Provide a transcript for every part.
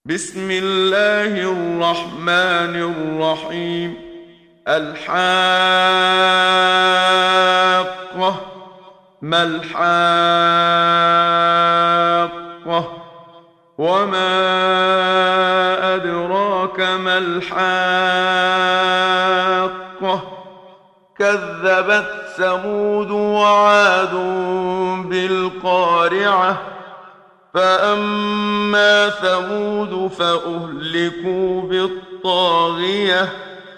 بسم الله الرحمن الرحيم. الحاقة. ما الحاقة؟ وما أدراك ما الحاقة؟ كذبت ثمود وعاد بالقارعة. فأما ثمود فأهلكوا بالطاغية،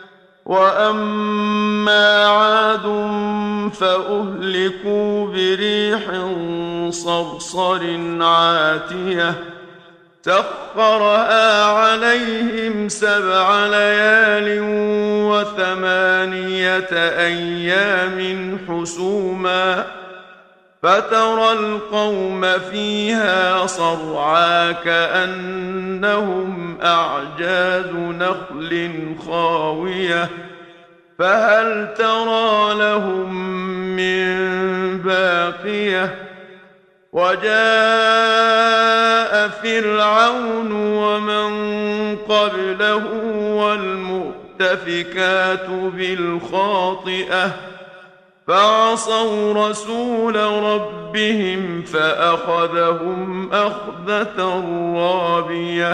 وأما عاد فأهلكوا بريح صرصر عاتية سخرها عليهم 7 ليال و8 أيام حسوما، فترى القوم فيها صرعى كأنهم أعجاز نخل خاوية، فهل ترى لهم من باقية؟ وجاء فرعون ومن قبله والمؤتفكات بالخاطئة فعصوا رسول ربهم فأخذهم أخذة رابية.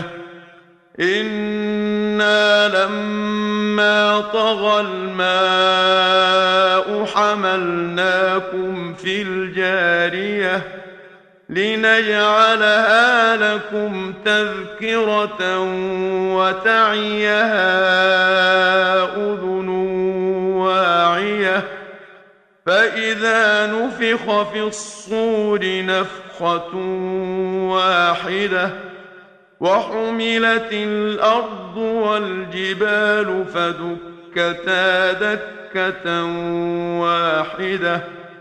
إنا لما طغى الماء حملناكم في الجارية لنجعلها لكم تذكرة وتعيها أذن واعية. فإذا نفخ في الصور نفخة واحدة وحملت الأرض والجبال فدكتا دكة واحدة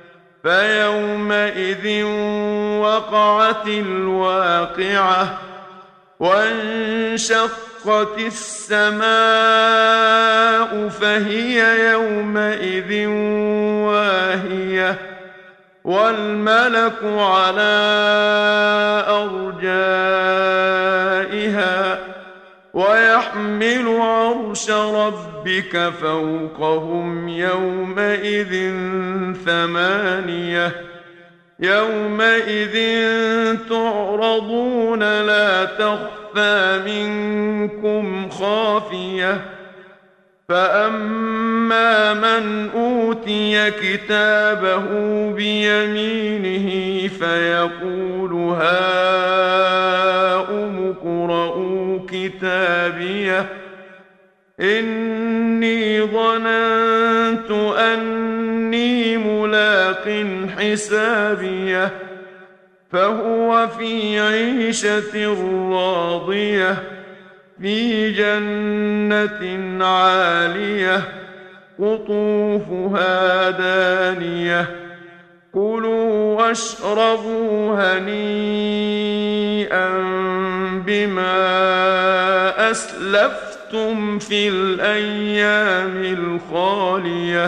فيومئذ وقعت الواقعة. وانشقت السماء فهي يومئذ واهية، والملك على أرجائها ويحمل عرش ربك فوقهم يومئذ 8. يومئذ تعرضون لا تخفى منكم خافية. فأما من أوتي كتابه بيمينه فيقول هاؤم اقرءوا كتابيه إني ظننت أني ملاق حسابيه. فهو في عيشة راضية في جنة عالية قطوفها دانية. كلوا واشربوا هنيئا بما أسلفتم في الأيام الخالية.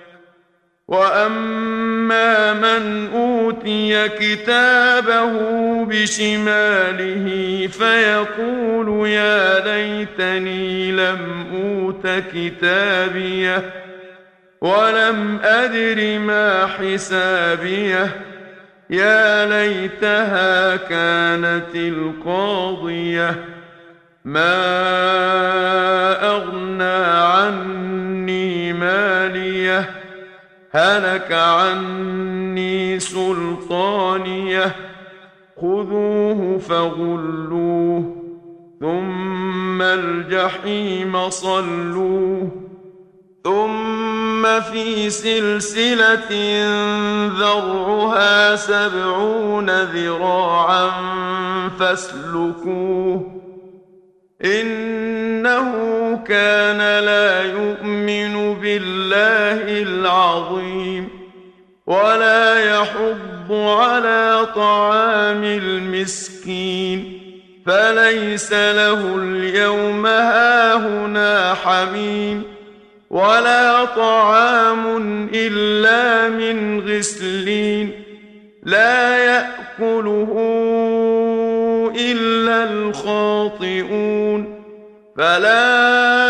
وأما من أوتي كتابه بشماله فيقول يا ليتني لم أوت كتابيه ولم أدر ما حسابيه. يا ليتها كانت القاضية ما أغنى عني ماليه هلك عني سلطانيه. خذوه فغلوه ثم الجحيم صلوه ثم في سلسلة ذرعها 70 ذراعا فاسلكوه. إنه كان لا يؤمن بالله العظيم ولا يحض على طعام المسكين فليس له اليوم هاهنا حميم ولا طعام إلا من غسلين لا يأكله إلا الخاطئون فلا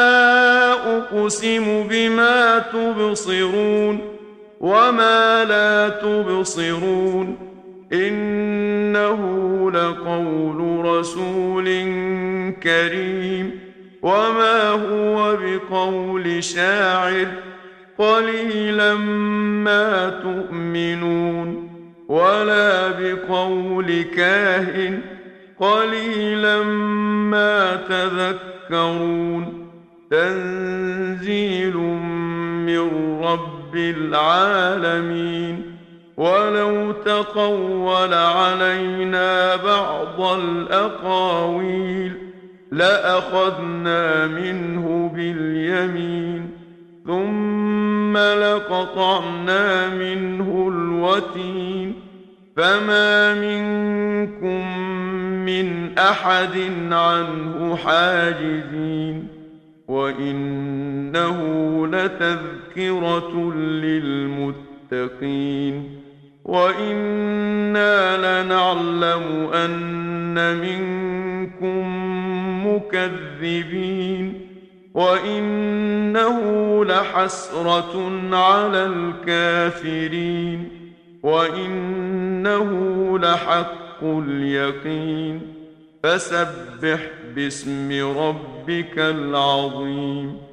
أقسم بما تبصرون وما لا تبصرون إنه لقول رسول كريم وما هو بقول شاعر قليلا ما تؤمنون ولا بقول كاهن قليلا ما تذكرون تنزيل من رب العالمين ولو تقول علينا بعض الأقاويل لأخذنا منه باليمين ثم لقطعنا منه الوتين فما منكم من أحد عنه حاجزين وإنه لتذكرة للمتقين وإنا لنعلم أن منكم مكذبين وإنه لحسرة على الكافرين وإنه لحق اليقين فسبح باسم ربك العظيم